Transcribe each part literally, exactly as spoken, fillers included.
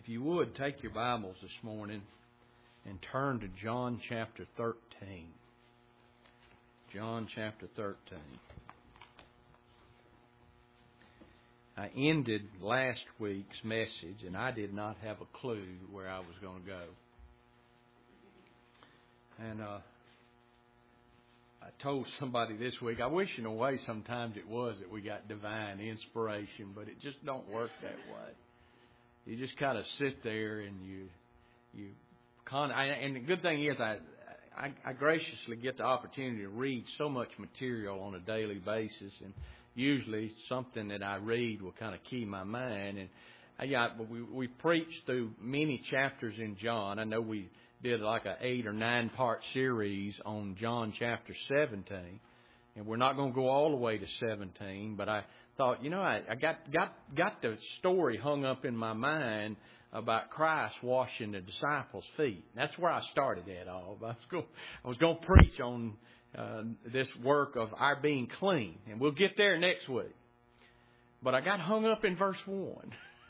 If you would, take your Bibles this morning and turn to John chapter thirteen. John chapter thirteen. I ended last week's message, and I did not have a clue where I was going to go. And uh, I told somebody this week, I wish in a way sometimes it was that we got divine inspiration, but it just don't work that way. You just kind of sit there and you, you, con- I, and the good thing is I, I, I graciously get the opportunity to read so much material on a daily basis, and usually something that I read will kind of key my mind. And I got, we, we preached through many chapters in John. I know we did like an eight or nine part series on John chapter seventeen, and we're not going to go all the way to seventeen, but I thought, you know, I, I got, got, got the story hung up in my mind about Christ washing the disciples' feet. That's where I started at all. I was going, I was going to preach on uh, this work of our being clean, and we'll get there next week. But I got hung up in verse one.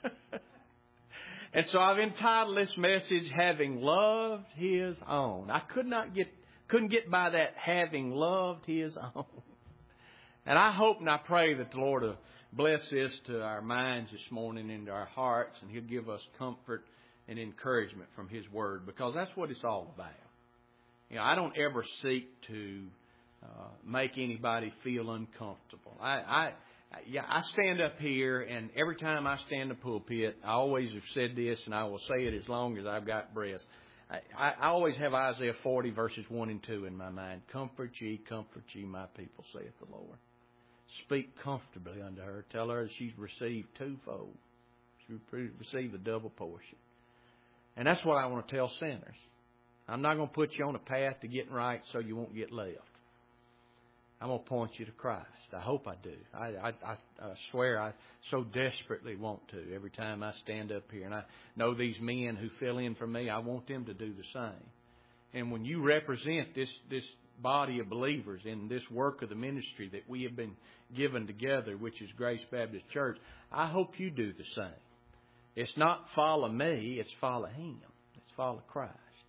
And so I've entitled this message, Having Loved His Own. I could not get, couldn't get by that, having loved His own. And I hope and I pray that the Lord will bless this to our minds this morning and to our hearts, and He'll give us comfort and encouragement from His Word, because that's what it's all about. You know, I don't ever seek to uh, make anybody feel uncomfortable. I, I, yeah, I stand up here, and every time I stand in the pulpit, I always have said this, and I will say it as long as I've got breath. I, I, I always have Isaiah forty verses one and two in my mind. Comfort ye, comfort ye, my people, saith the Lord. Speak comfortably unto her. Tell her that she's received twofold. She's received a double portion. And that's what I want to tell sinners. I'm not going to put you on a path to getting right so you won't get left. I'm going to point you to Christ. I hope I do. I, I, I, I swear I so desperately want to every time I stand up here. And I know these men who fill in for me, I want them to do the same. And when you represent this, this body of believers in this work of the ministry that we have been given together, which is Grace Baptist Church, I hope you do the same. It's not follow me, it's follow Him. It's follow Christ.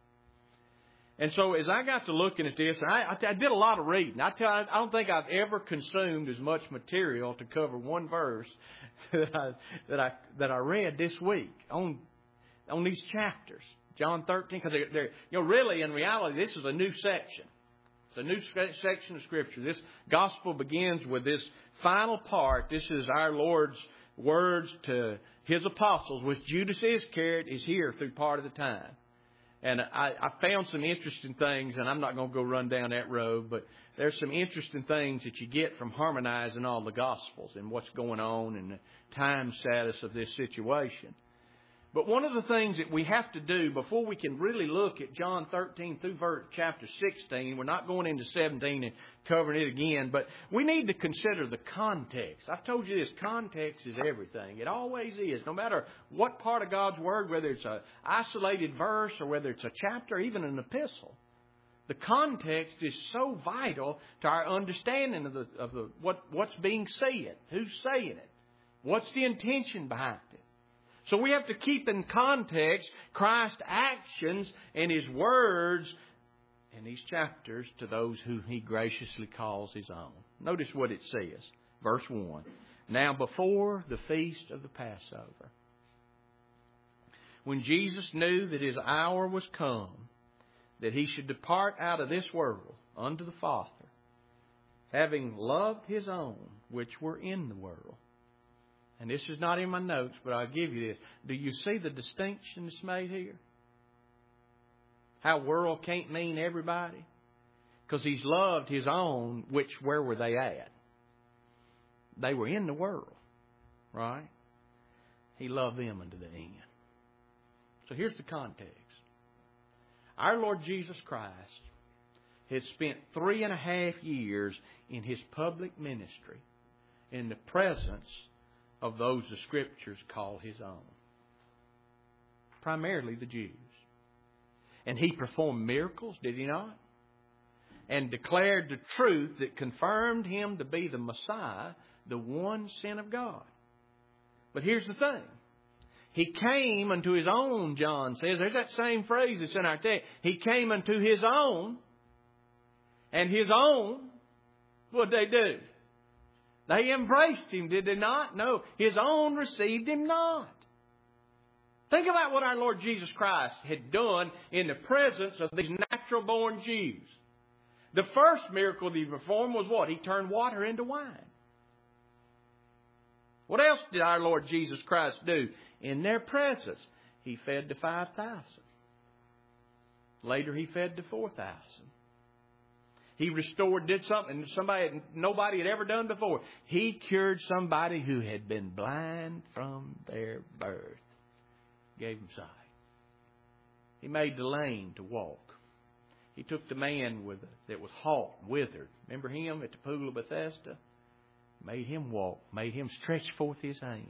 And so as I got to looking at this, I, I, I did a lot of reading. I, tell, I don't think I've ever consumed as much material to cover one verse that I, that I, that I read this week on, on these chapters. John thirteen, because they're, they're, you know, really in reality, this is a new section. It's a new section of Scripture. This gospel begins with this final part. This is our Lord's words to His apostles, which Judas Iscariot is here through part of the time. And I, I found some interesting things, and I'm not going to go run down that road, but there's some interesting things that you get from harmonizing all the Gospels and what's going on and the time status of this situation. But one of the things that we have to do before we can really look at John thirteen through verse chapter sixteen, we're not going into seventeen and covering it again, but we need to consider the context. I've told you this, context is everything. It always is. No matter what part of God's Word, whether it's an isolated verse or whether it's a chapter, even an epistle, the context is so vital to our understanding of the, of the what, what's being said, who's saying it, what's the intention behind it. So we have to keep in context Christ's actions and His words in these chapters to those who He graciously calls His own. Notice what it says. Verse one. Now before the feast of the Passover, when Jesus knew that His hour was come, that He should depart out of this world unto the Father, having loved His own which were in the world. And this is not in my notes, but I'll give you this. Do you see the distinction that's made here? How world can't mean everybody? Because He's loved His own, which, where were they at? They were in the world, right? He loved them unto the end. So here's the context. Our Lord Jesus Christ had spent three and a half years in His public ministry in the presence of those the Scriptures call His own. Primarily the Jews. And He performed miracles, did He not? And declared the truth that confirmed Him to be the Messiah, the one sent of God. But here's the thing. He came unto His own, John says. There's that same phrase that's in our text. He came unto His own. And His own, what did they do? They embraced Him, did they not? No. His own received Him not. Think about what our Lord Jesus Christ had done in the presence of these natural-born Jews. The first miracle that He performed was what? He turned water into wine. What else did our Lord Jesus Christ do? In their presence, He fed the five thousand. Later, He fed the four thousand. He restored, did something somebody nobody had ever done before. He cured somebody who had been blind from their birth. Gave him sight. He made the lame to walk. He took the man with that was halt, withered. Remember him at the pool of Bethesda? Made him walk. Made him stretch forth his hand.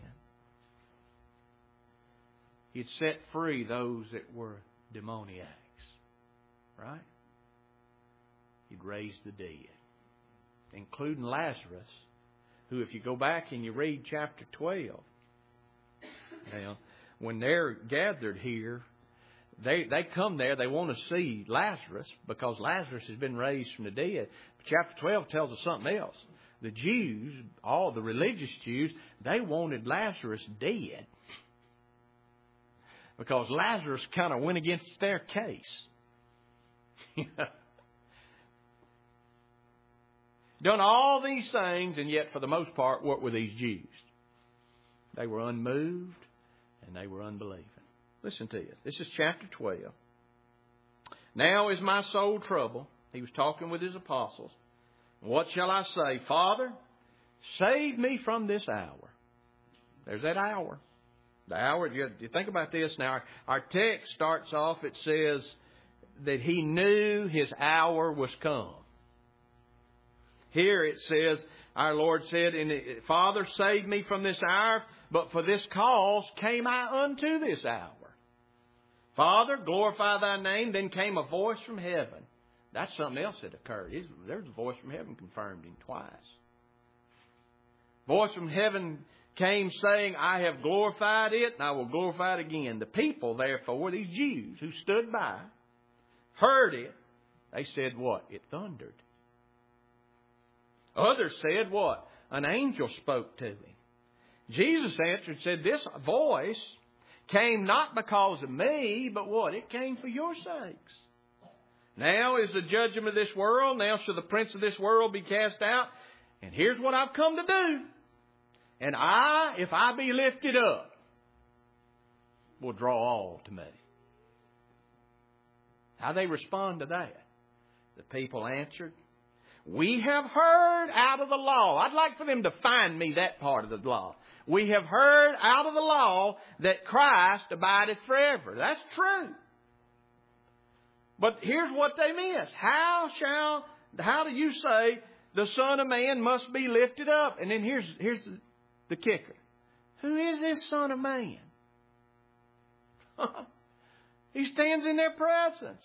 He'd set free those that were demoniacs. Right? He'd raised the dead. Including Lazarus, who if you go back and you read chapter twelve, now, when they're gathered here, they they come there, they want to see Lazarus because Lazarus has been raised from the dead. But chapter twelve tells us something else. The Jews, all the religious Jews, they wanted Lazarus dead because Lazarus kind of went against their case. Done all these things, and yet for the most part, what were these Jews? They were unmoved. And they were unbelieving. Listen to it. This is chapter twelve. Now is my soul troubled. He was talking with His apostles. What shall I say? Father, save me from this hour. There's that hour. The hour, you, you think about this now. Our, our text starts off, it says that He knew His hour was come. Here it says, our Lord said, Father, save me from this hour. But for this cause came I unto this hour. Father, glorify Thy name. Then came a voice from heaven. That's something else that occurred. There's a voice from heaven confirmed Him twice. Voice from heaven came saying, I have glorified it and I will glorify it again. The people, therefore, these Jews who stood by, heard it. They said what? It thundered. Others said what? An angel spoke to Him. Jesus answered and said, this voice came not because of me, but what? It came for your sakes. Now is the judgment of this world. Now shall the prince of this world be cast out. And here's what I've come to do. And I, if I be lifted up, will draw all to me. How they respond to that? The people answered, we have heard out of the law. I'd like for them to find me that part of the law. We have heard out of the law that Christ abideth forever. That's true. But here's what they miss. How shall, how do you say the Son of Man must be lifted up? And then here's, here's the, the kicker. Who is this Son of Man? He stands in their presence.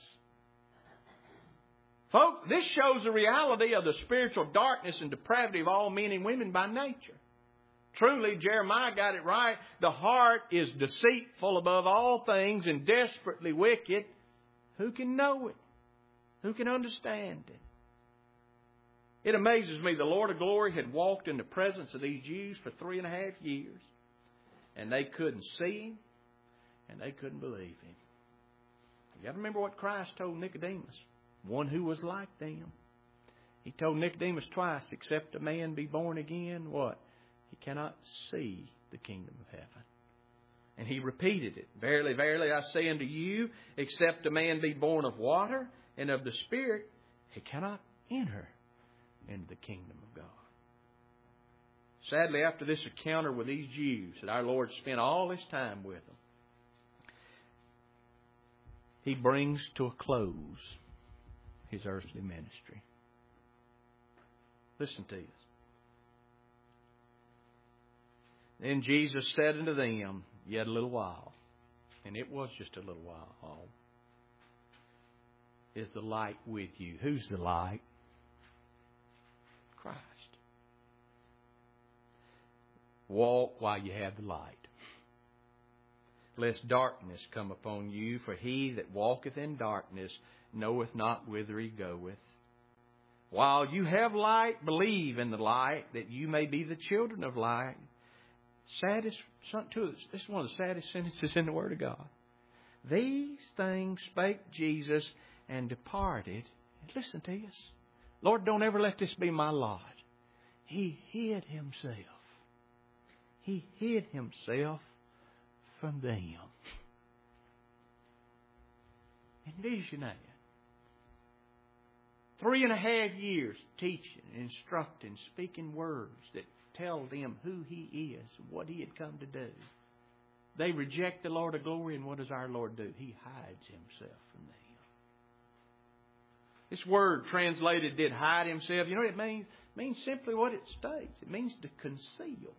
Folks, this shows the reality of the spiritual darkness and depravity of all men and women by nature. Truly, Jeremiah got it right. The heart is deceitful above all things and desperately wicked. Who can know it? Who can understand it? It amazes me. The Lord of glory had walked in the presence of these Jews for three and a half years. And they couldn't see Him. And they couldn't believe Him. You got to remember what Christ told Nicodemus. One who was like them. He told Nicodemus twice, except a man be born again, what? He cannot see the kingdom of heaven. And He repeated it. Verily, verily, I say unto you, except a man be born of water and of the Spirit, he cannot enter into the kingdom of God. Sadly, after this encounter with these Jews, that our Lord spent all His time with them, He brings to a close His earthly ministry. Listen to this. Then Jesus said unto them, yet a little while, and it was just a little while, is the light with you. Who's the light? Christ. Walk while you have the light. lest darkness come upon you. For he that walketh in darkness knoweth not whither he goeth. While you have light, believe in the light, that you may be the children of light. Saddest, this is one of the saddest sentences in the Word of God. These things spake Jesus and departed. Listen to us. Lord, don't ever let this be my lot. He hid Himself. He hid Himself from them. Envision that. Three and a half years teaching, instructing, speaking words that tell them who He is, what He had come to do. They reject the Lord of glory, and what does our Lord do? He hides Himself from them. This word translated, did hide Himself. You know what it means? It means simply what it states. It means to conceal.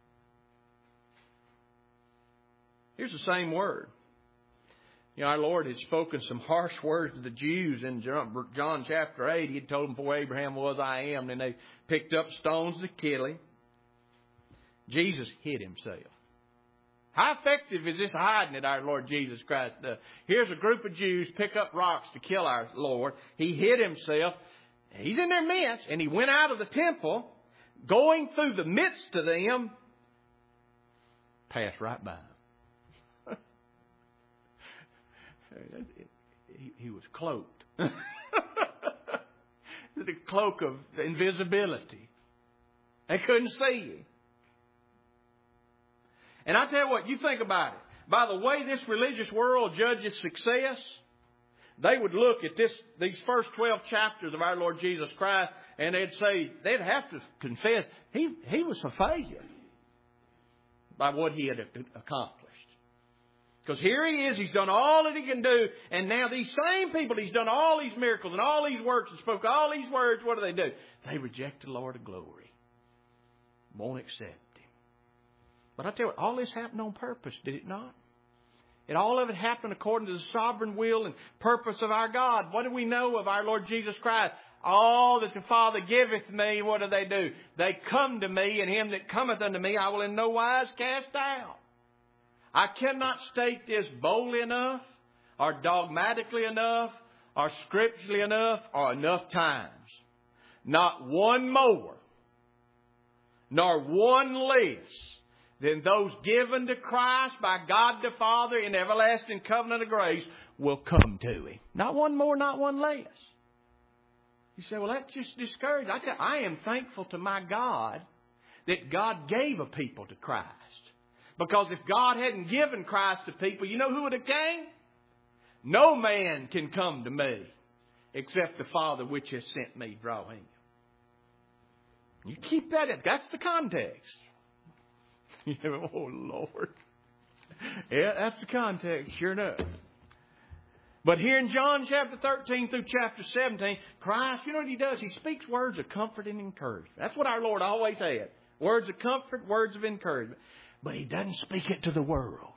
Here's the same word. You know, our Lord had spoken some harsh words to the Jews in John chapter eight. He had told them, before Abraham was, I am. And they picked up stones to kill Him. Jesus hid Himself. How effective is this hiding that our Lord Jesus Christ does? Here's a group of Jews pick up rocks to kill our Lord. He hid Himself. He's in their midst. And He went out of the temple, going through the midst of them, passed right by them. He, he was cloaked. The cloak of invisibility. They couldn't see Him. And I tell you what, you think about it. By the way this religious world judges success, they would look at this these first twelve chapters of our Lord Jesus Christ, and they'd say, they'd have to confess, he, he was a failure by what He had accomplished. Because here He is, He's done all that He can do, and now these same people, He's done all these miracles and all these works and spoke all these words, what do they do? They reject the Lord of glory. Won't accept Him. But I tell you what, all this happened on purpose, did it not? And all of it happened according to the sovereign will and purpose of our God. What do we know of our Lord Jesus Christ? All that the Father giveth me, what do they do? They come to me, and him that cometh unto me I will in no wise cast out. I cannot state this boldly enough, or dogmatically enough, or scripturally enough, or enough times. Not one more, nor one less than those given to Christ by God the Father in the everlasting covenant of grace will come to Him. Not one more, not one less. You say, well, that's just discouraging. I, tell you, I am thankful to my God that God gave a people to Christ. Because if God hadn't given Christ to people, you know who would have came? No man can come to me except the Father which has sent me draw him. You keep that in. That's the context. Oh, Lord. Yeah, that's the context, sure enough. But here in John chapter thirteen through chapter seventeen, Christ, you know what He does? He speaks words of comfort and encouragement. That's what our Lord always had. Words of comfort, words of encouragement. But He doesn't speak it to the world.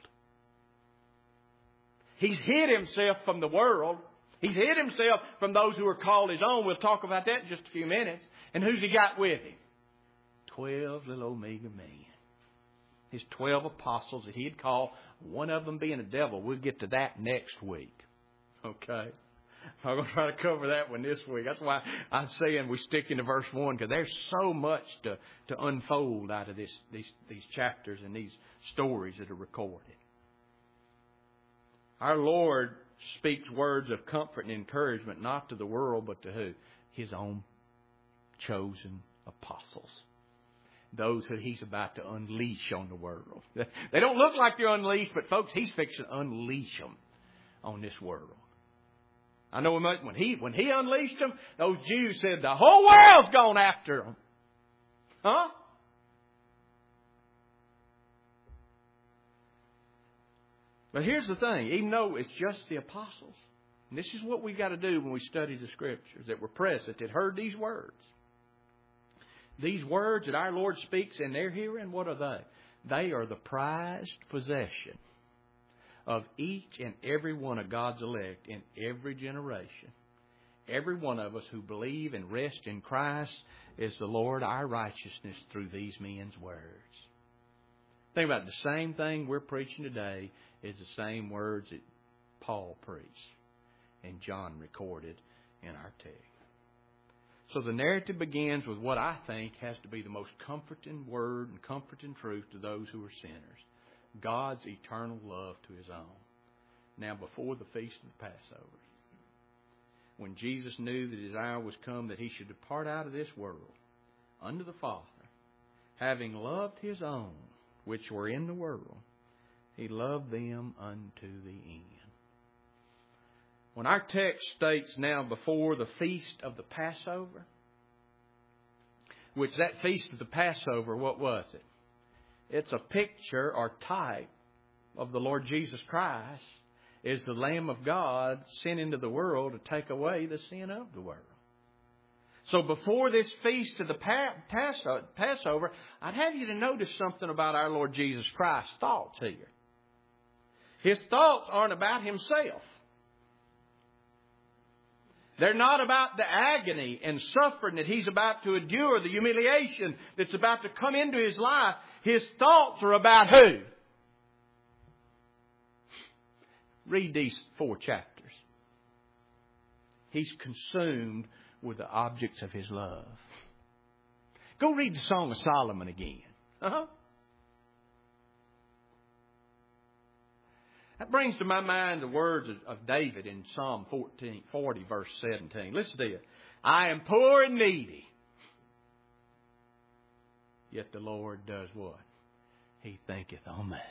He's hid Himself from the world. He's hid Himself from those who are called His own. We'll talk about that in just a few minutes. And who's He got with Him? Twelve little omega men. His twelve apostles that He had called, one of them being a devil. We'll get to that next week. Okay? I'm going to try to cover that one this week. That's why I'm saying we stick into verse one, because there's so much to, to unfold out of this, these, these chapters and these stories that are recorded. Our Lord speaks words of comfort and encouragement, not to the world, but to who? His own chosen apostles. Those who He's about to unleash on the world. They don't look like they're unleashed, but folks, He's fixing to unleash them on this world. I know when he when he unleashed them, those Jews said the whole world's gone after them. Huh? But here's the thing. Even though it's just the apostles, and this is what we got to do when we study the Scriptures, that were present, that heard these words. These words that our Lord speaks in their hearing, what are they? They are the prized possession of each and every one of God's elect in every generation. Every one of us who believe and rest in Christ is the Lord our righteousness through these men's words. Think about it. The same thing we're preaching today is the same words that Paul preached and John recorded in our text. So the narrative begins with what I think has to be the most comforting word and comforting truth to those who are sinners. God's eternal love to His own. Now, before the feast of the Passover, when Jesus knew that His hour was come that He should depart out of this world unto the Father, having loved His own, which were in the world, He loved them unto the end. When our text states now before the feast of the Passover, which that feast of the Passover, what was it? It's a picture or type of the Lord Jesus Christ as the Lamb of God sent into the world to take away the sin of the world. So before this feast of the Passover, I'd have you to notice something about our Lord Jesus Christ's thoughts here. His thoughts aren't about Himself. They're not about the agony and suffering that He's about to endure, the humiliation that's about to come into His life. His thoughts are about who? Read these four chapters. He's consumed with the objects of His love. Go read the Song of Solomon again. Uh-huh. That brings to my mind the words of David in Psalm fourteen, forty, verse seventeen. Listen to it. I am poor and needy, yet the Lord does what? He thinketh on me.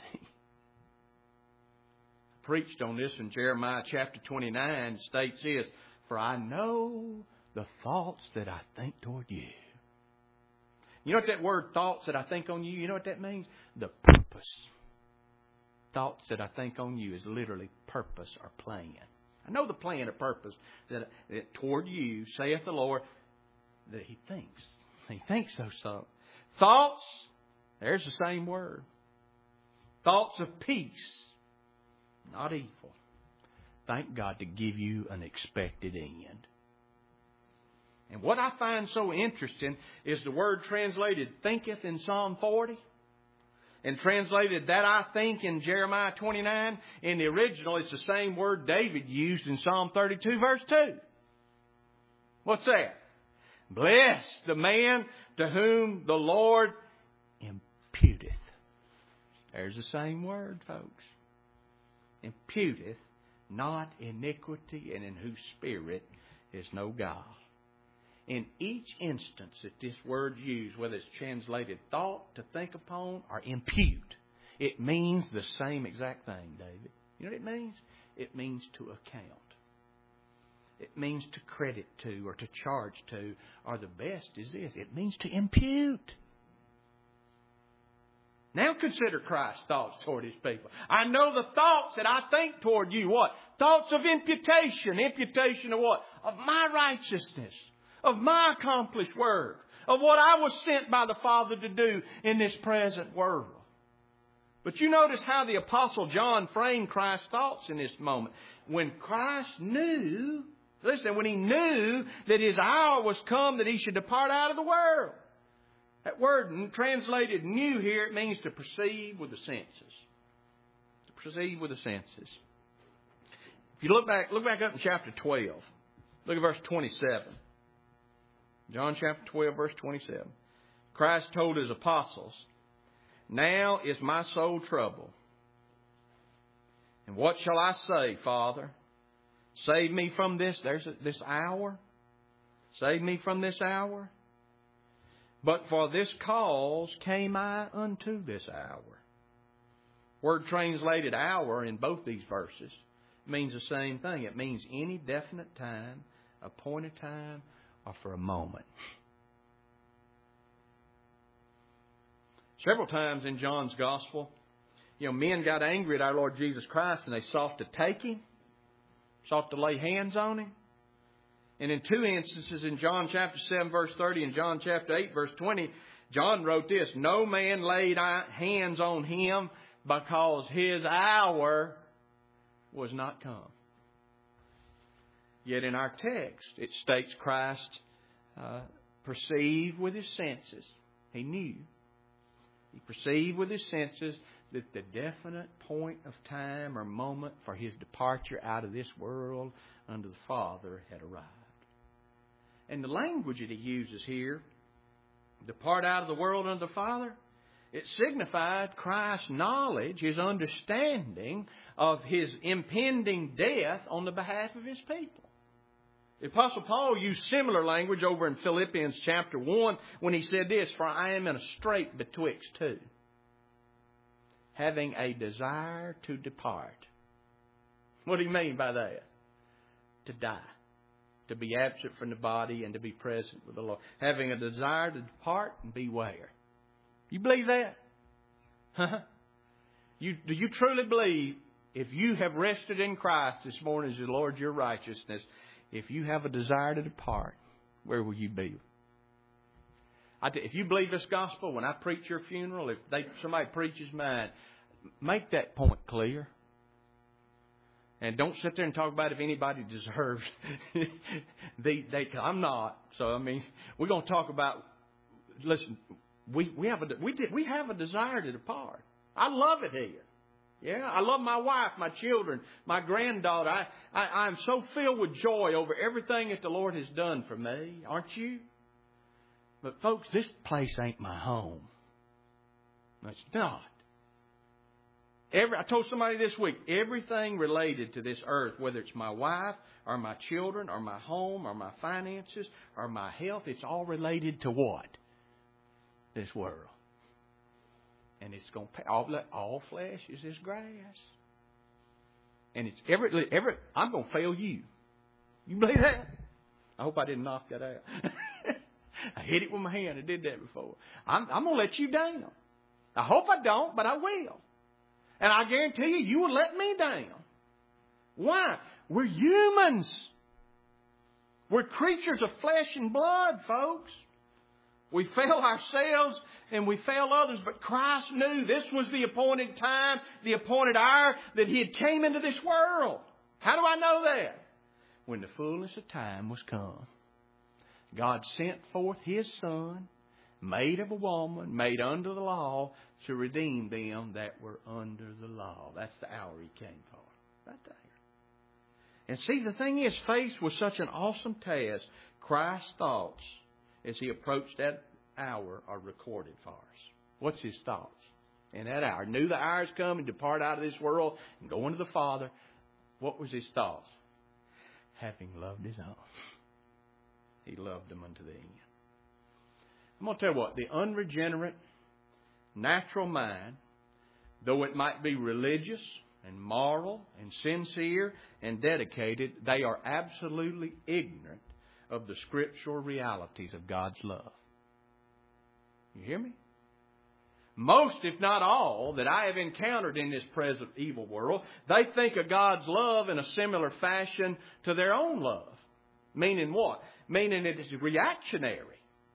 I preached on this in Jeremiah chapter twenty-nine. States this, for I know the thoughts that I think toward you. You know what that word thoughts that I think on you, you know what that means? The purpose. Thoughts that I think on you is literally purpose or plan. I know the plan or purpose that, that toward you, saith the Lord, that He thinks. He thinks those thoughts. Thoughts, there's the same word. Thoughts of peace, not evil. Thank God to give you an expected end. And what I find so interesting is the word translated thinketh in Psalm forty. And translated that I think in Jeremiah twenty-nine. In the original, it's the same word David used in Psalm thirty-two, verse two. What's that? Bless the man to whom the Lord imputeth. There's the same word, folks. Imputeth, not iniquity, and in whose spirit is no guile. In each instance that this word's used, whether it's translated thought, to think upon, or impute, it means the same exact thing, David. You know what it means? It means to account. It means to credit to or to charge to. Or the best is this, it means to impute. Now consider Christ's thoughts toward His people. I know the thoughts that I think toward you. What? Thoughts of imputation. Imputation of what? Of my righteousness. Of my accomplished work. Of what I was sent by the Father to do in this present world. But you notice how the Apostle John framed Christ's thoughts in this moment. When Christ knew, listen, when He knew that His hour was come that He should depart out of the world. That word translated knew here, it means to perceive with the senses. To perceive with the senses. If you look back, look back up in chapter twelve. Look at verse twenty-seven. John chapter twelve, verse twenty-seven. Christ told His apostles, now is my soul troubled. And what shall I say, Father? Save me from this, there's a, this hour. Save me from this hour. But for this cause came I unto this hour. Word translated hour in both these verses means the same thing. It means any definite time, appointed time, or for a moment. Several times in John's Gospel, you know, men got angry at our Lord Jesus Christ and they sought to take Him, sought to lay hands on Him. And in two instances, in John chapter seven, verse thirty, and John chapter eight, verse twenty, John wrote this, no man laid hands on Him because His hour was not come. Yet in our text, it states Christ uh, perceived with His senses. He knew. He perceived with his senses that the definite point of time or moment for his departure out of this world unto the Father had arrived. And the language that he uses here, depart out of the world unto the Father, it signified Christ's knowledge, His understanding of His impending death on the behalf of His people. The Apostle Paul used similar language over in Philippians chapter one when he said this, for I am in a strait betwixt two, having a desire to depart. What do you mean by that? To die. To be absent from the body and to be present with the Lord. Having a desire to depart and be where? You believe that? Huh? You, do you truly believe if you have rested in Christ this morning as the Lord your righteousness, if you have a desire to depart, where will you be? I t- if you believe this gospel, when I preach your funeral, if they, somebody preaches mine, make that point clear. And don't sit there and talk about if anybody deserves. they, they, I'm not. So, I mean, we're going to talk about, listen, we, we, have a, we, did, we have a desire to depart. I love it here. Yeah, I love my wife, my children, my granddaughter. I, I, I'm so filled with joy over everything that the Lord has done for me. Aren't you? But folks, this place ain't my home. It's not. Every, I told somebody this week, everything related to this earth, whether it's my wife or my children or my home or my finances or my health, it's all related to what? This world. And it's going to all, all flesh is as grass. And it's every every I'm going to fail you. You believe that? I hope I didn't knock that out. I hit it with my hand. I did that before. I'm, I'm going to let you down. I hope I don't, but I will. And I guarantee you, you will let me down. Why? We're humans. We're creatures of flesh and blood, folks. We fail ourselves and we fail others, but Christ knew this was the appointed time, the appointed hour that He had came into this world. How do I know that? When the fullness of time was come, God sent forth His Son, made of a woman, made under the law, to redeem them that were under the law. That's the hour He came for. Right there. And see, the thing is, faced with such an awesome task, Christ's thoughts as He approached that hour are recorded for us. What's His thoughts in that hour? Knew the hour is coming to depart out of this world and go into the Father. What was His thoughts? Having loved His own, He loved them unto the end. I'm going to tell you what, the unregenerate, natural mind, though it might be religious and moral and sincere and dedicated, they are absolutely ignorant of the scriptural realities of God's love. You hear me? Most, if not all, that I have encountered in this present evil world, they think of God's love in a similar fashion to their own love. Meaning what? Meaning it is reactionary.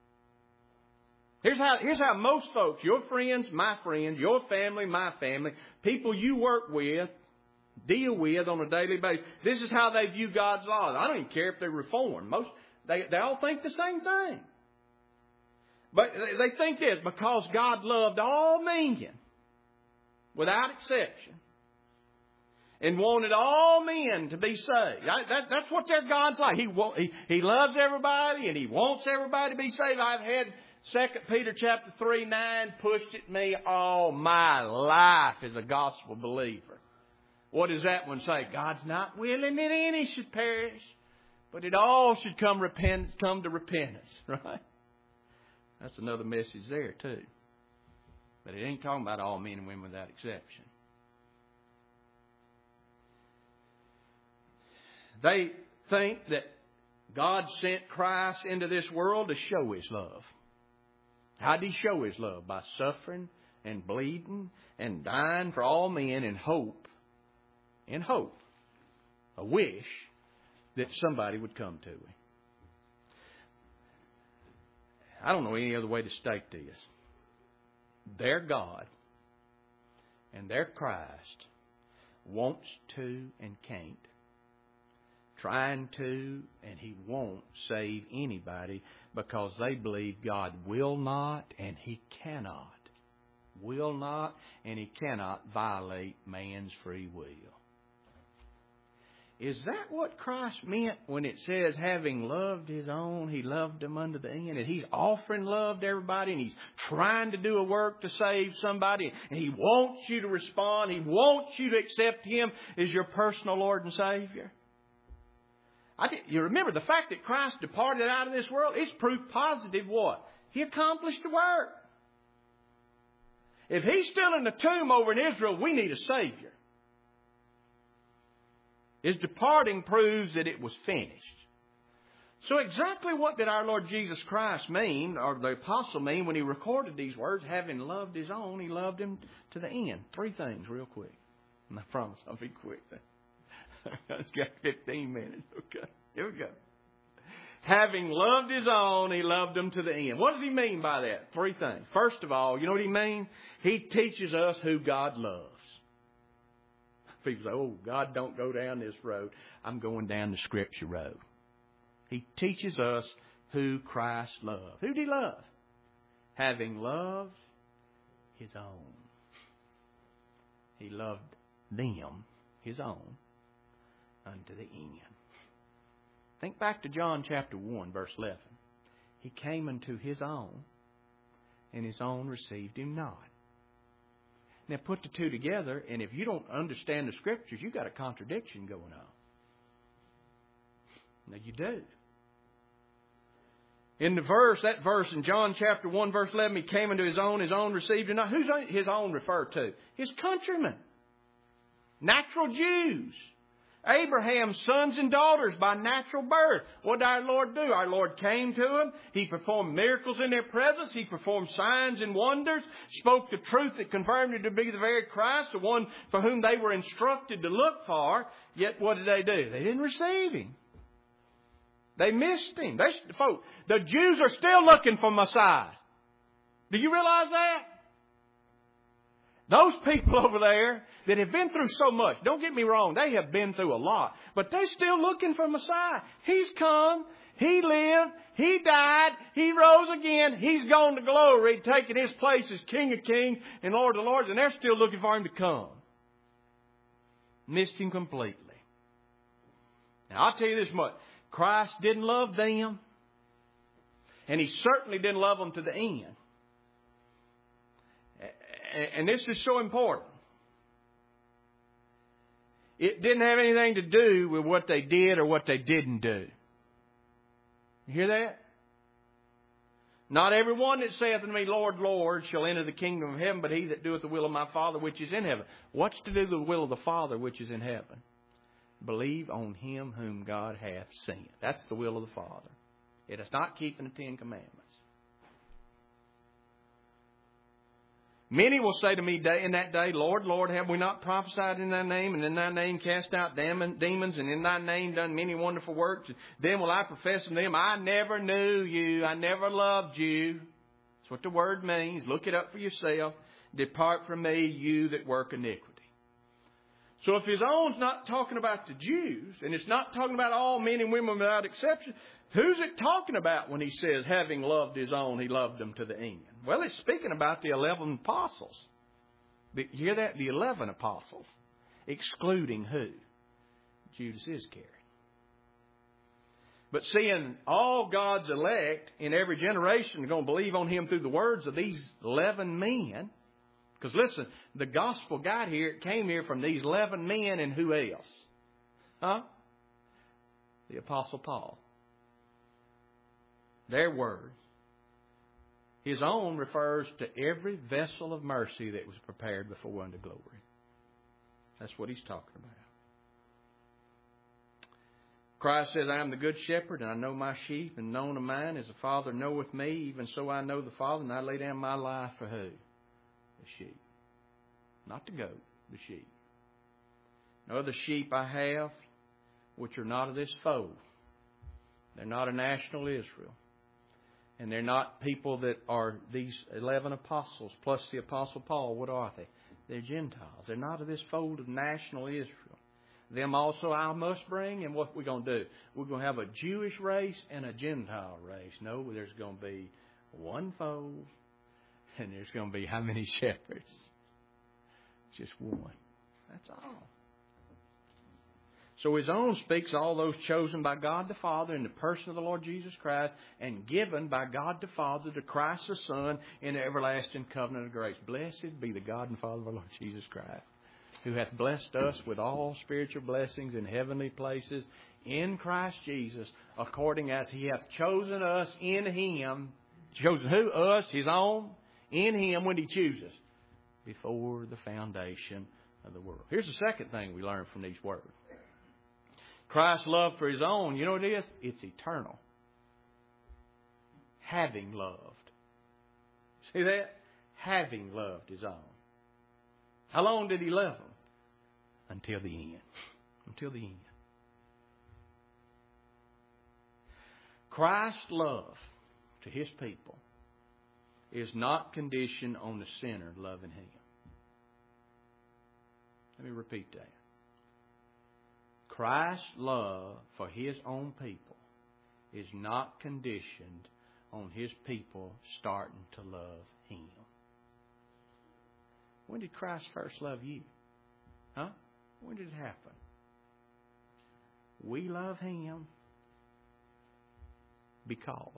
Here's how, here's how most folks, your friends, my friends, your family, my family, people you work with, deal with on a daily basis, this is how they view God's law. I don't even care if they're reformed. Most, they, they all think the same thing. But they think this, because God loved all men without exception and wanted all men to be saved. That, that's what their God's like. He, he, he loves everybody and He wants everybody to be saved. I've had Second Peter chapter three, nine pushed at me all my life as a gospel believer. What does that one say? God's not willing that any should perish, but it all should come, repent, come to repentance, right? That's another message there too. But it ain't talking about all men and women without exception. They think that God sent Christ into this world to show His love. How did He show His love? By suffering and bleeding and dying for all men in hope, in hope, a wish that somebody would come to Him. I don't know any other way to state this. Their God and their Christ wants to and can't. Trying to and He won't save anybody because they believe God will not and He cannot will not, and He cannot violate man's free will. Is that what Christ meant when it says, having loved His own, He loved them unto the end? And He's offering love to everybody, and He's trying to do a work to save somebody, and He wants you to respond. He wants you to accept Him as your personal Lord and Savior. I think, you remember, the fact that Christ departed out of this world is proof positive what? He accomplished the work. If He's still in the tomb over in Israel, we need a Savior. His departing proves that it was finished. So exactly what did our Lord Jesus Christ mean, or the apostle mean, when he recorded these words? Having loved His own, He loved them to the end. Three things real quick. And I promise I'll be quick. It's got fifteen minutes. Okay, here we go. Having loved His own, He loved them to the end. What does He mean by that? Three things. First of all, you know what He means? He teaches us who God loves. People say, oh, God don't go down this road. I'm going down the Scripture road. He teaches us who Christ loved. Who did He love? Having loved His own. He loved them, His own, unto the end. Think back to John chapter one, verse eleven. He came unto His own, and His own received Him not. Now put the two together, and if you don't understand the Scriptures, you've got a contradiction going on. Now you do. In the verse, that verse in John chapter one, verse eleven, He came unto His own, His own received Him not. Who's His own referred to? His countrymen. Natural Jews. Abraham's sons and daughters by natural birth. What did our Lord do? Our Lord came to them. He performed miracles in their presence. He performed signs and wonders. Spoke the truth that confirmed Him to be the very Christ, the one for whom they were instructed to look for. Yet what did they do? They didn't receive Him. They missed Him. They, folks, the Jews are still looking for Messiah. Do you realize that? Those people over there that have been through so much, don't get me wrong, they have been through a lot. But they're still looking for Messiah. He's come. He lived. He died. He rose again. He's gone to glory, taking His place as King of Kings and Lord of Lords. And they're still looking for Him to come. Missed Him completely. Now, I'll tell you this much. Christ didn't love them. And He certainly didn't love them to the end. And this is so important. It didn't have anything to do with what they did or what they didn't do. You hear that? Not everyone that saith unto me, Lord, Lord, shall enter the kingdom of heaven, but he that doeth the will of my Father which is in heaven. What's to do the will of the Father which is in heaven? Believe on Him whom God hath sent. That's the will of the Father. It is not keeping the Ten Commandments. Many will say to me day in that day, Lord, Lord, have we not prophesied in Thy name, and in Thy name cast out demons, and in Thy name done many wonderful works? Then will I profess unto them, I never knew you, I never loved you. That's what the word means. Look it up for yourself. Depart from me, you that work iniquity. So if His own's not talking about the Jews, and it's not talking about all men and women without exception, who's it talking about when He says, having loved His own, He loved them to the end? Well, it's speaking about the eleven apostles. You hear that? The eleven apostles. Excluding who? Judas Iscariot. But seeing all God's elect in every generation are going to believe on Him through the words of these eleven men. Because listen, the gospel got here, it came here from these eleven men, and who else? Huh? The Apostle Paul. Their words. His own refers to every vessel of mercy that was prepared before unto glory. That's what He's talking about. Christ says, I am the good shepherd, and I know my sheep, and known of mine as the Father knoweth me, even so I know the Father, and I lay down my life for who? The sheep. Not the goat, the sheep. No other sheep I have, which are not of this fold. They're not a national Israel. And they're not people that are these eleven apostles, plus the Apostle Paul. What are they? They're Gentiles. They're not of this fold of national Israel. Them also I must bring. And what we're going to do? We're going to have a Jewish race and a Gentile race. No, there's going to be one fold And there's going to be how many shepherds? Just one. That's all. So His own speaks all those chosen by God the Father in the person of the Lord Jesus Christ and given by God the Father to Christ the Son in the everlasting covenant of grace. Blessed be the God and Father of our Lord Jesus Christ, who hath blessed us with all spiritual blessings in heavenly places in Christ Jesus, according as He hath chosen us in Him. Chosen who? Us, His own. In Him when He chooses. Before the foundation of the world. Here's the second thing we learn from these words. Christ's love for His own, you know what it is? It's eternal. Having loved. See that? Having loved His own. How long did He love them? Until the end. Until the end. Christ's love to His people is not conditioned on the sinner loving Him. Let me repeat that. Christ's love for His own people is not conditioned on His people starting to love Him. When did Christ first love you? Huh? When did it happen? We love Him because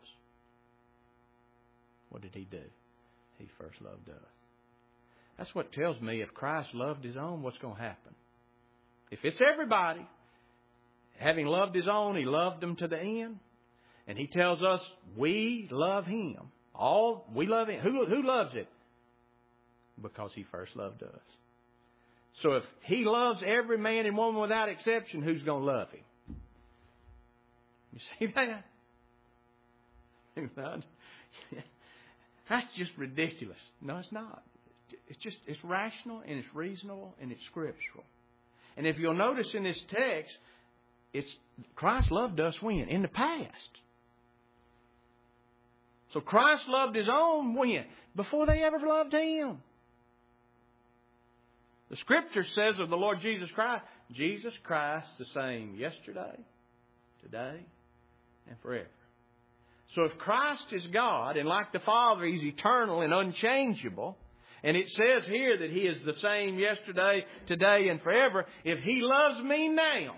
what did He do? He first loved us. That's what tells me if Christ loved His own, what's going to happen? If it's everybody, having loved His own, He loved them to the end. And He tells us we love Him. All we love Him. Who, who loves it? Because He first loved us. So if He loves every man and woman without exception, who's going to love Him? You see that? That's just ridiculous. No, it's not. It's just, it's rational and it's reasonable and it's scriptural. And if you'll notice in this text, it's Christ loved us when? In the past. So Christ loved His own when? Before they ever loved Him. The Scripture says of the Lord Jesus Christ, Jesus Christ the same yesterday, today, and forever. So if Christ is God, and like the Father, He's eternal and unchangeable, and it says here that He is the same yesterday, today, and forever, if He loves me now,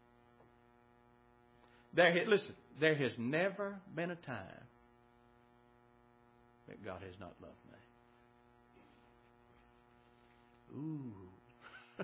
there, listen, there has never been a time that God has not loved me. Ooh.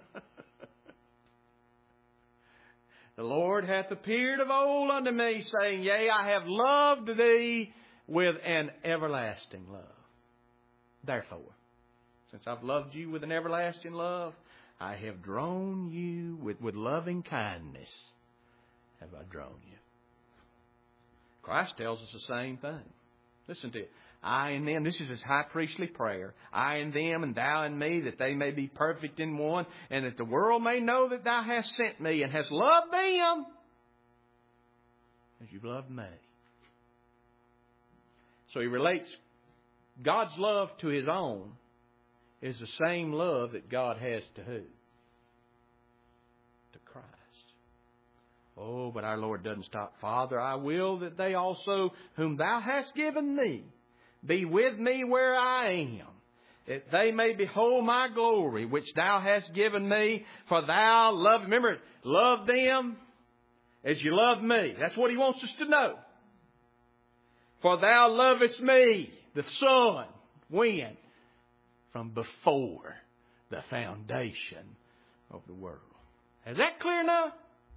The Lord hath appeared of old unto me, saying, Yea, I have loved thee with an everlasting love. Therefore, since I've loved you with an everlasting love, I have drawn you with, with loving kindness. Have I drawn you? Christ tells us the same thing. Listen to it. I and them, this is His high priestly prayer. I and them and thou and me, that they may be perfect in one, and that the world may know that thou hast sent me and hast loved them as you've loved me. So He relates God's love to His own is the same love that God has to who? To Christ. Oh, but our Lord doesn't stop. Father, I will that they also, whom thou hast given me, be with me where I am, that they may behold my glory, which thou hast given me, for thou love, remember, love them as you love me. That's what He wants us to know. For thou lovest me, the Son, when? From before the foundation of the world. Is that clear enough?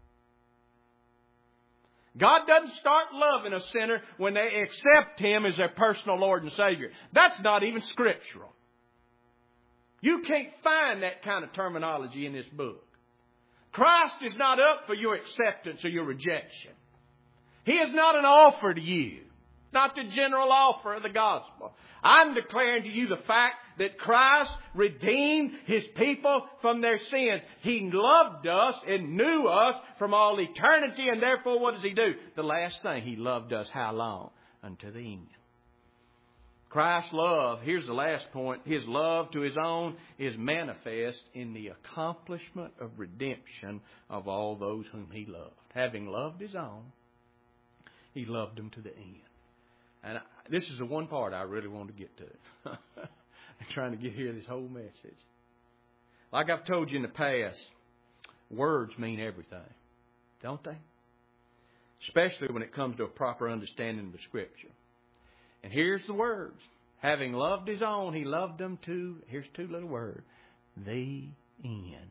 God doesn't start loving a sinner when they accept Him as their personal Lord and Savior. That's not even scriptural. You can't find that kind of terminology in this book. Christ is not up for your acceptance or your rejection. He is not an offer to you. Not the general offer of the gospel. I'm declaring to you the fact that Christ redeemed His people from their sins. He loved us and knew us from all eternity, and therefore what does He do? The last thing, He loved us how long? Unto the end. Christ's love, here's the last point, His love to His own is manifest in the accomplishment of redemption of all those whom He loved. Having loved His own, He loved them to the end. And I, this is the one part I really want to get to. I'm trying to get here this whole message. Like I've told you in the past, words mean everything, don't they? Especially when it comes to a proper understanding of the Scripture. And here's the words. Having loved His own, He loved them to, here's two little words, the end.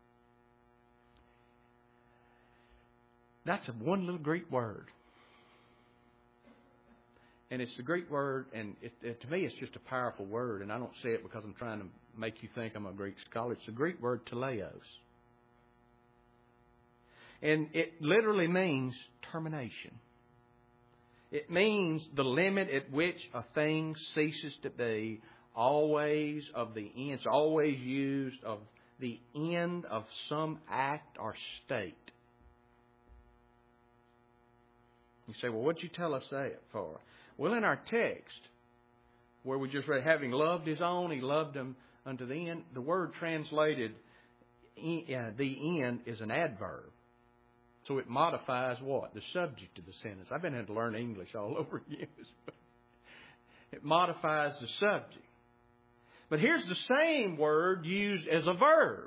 That's a one little Greek word. And it's the Greek word, and it, it, to me it's just a powerful word. And I don't say it because I'm trying to make you think I'm a Greek scholar. It's the Greek word teleos. And it literally means termination. It means the limit at which a thing ceases to be, always of the end. It's always used of the end of some act or state. You say, well, what'd you tell us that for? Well, in our text, where we just read, having loved His own, He loved them unto the end. The word translated, the end, is an adverb. So it modifies what? The subject of the sentence. I've been having to learn English all over again. It modifies the subject. But here's the same word used as a verb.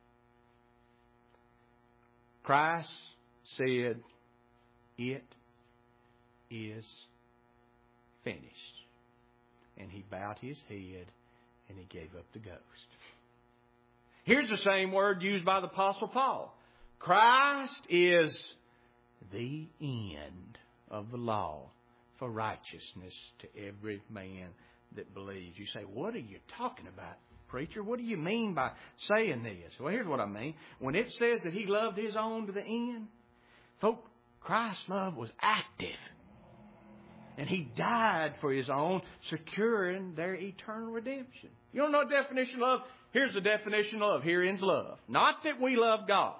Christ said, it is finished. And He bowed His head and He gave up the ghost. Here's the same word used by the Apostle Paul. Christ is the end of the law for righteousness to every man that believes. You say, what are you talking about, preacher? What do you mean by saying this? Well, here's what I mean. When it says that He loved His own to the end, folks, Christ's love was active. And He died for His own, securing their eternal redemption. You don't know the definition of love? Here's the definition of love. Here ends love. Not that we love God,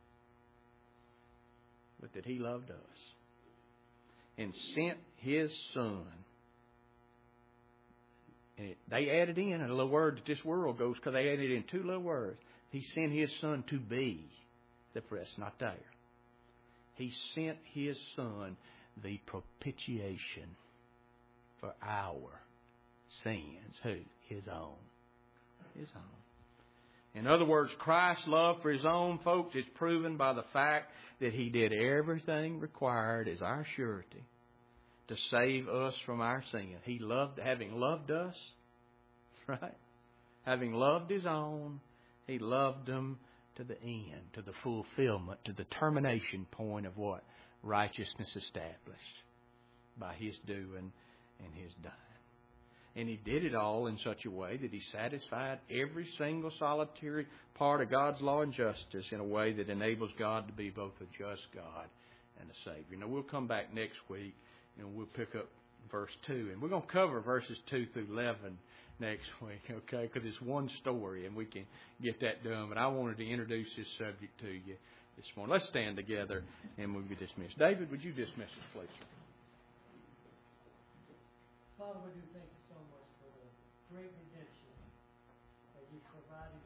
but that He loved us and sent His Son. And it, they added in a little word that this world goes, because they added in two little words. He sent His Son to be. The rest not there. He sent His Son, the propitiation for our sins. Who? His own. His own. In other words, Christ's love for His own folks is proven by the fact that He did everything required as our surety to save us from our sin. He loved, having loved us, right? Having loved His own, He loved them to the end, to the fulfillment, to the termination point of what? Righteousness established by His doing and His dying. And He did it all in such a way that He satisfied every single solitary part of God's law and justice in a way that enables God to be both a just God and a Savior. Now, we'll come back next week and we'll pick up verse two. And we're going to cover verses two through eleven next week, okay? Because it's one story and we can get that done. But I wanted to introduce this subject to you this morning. Let's stand together and we'll be dismissed. David, would you dismiss us, please? Father, we do thank you so much for the great redemption that you provided.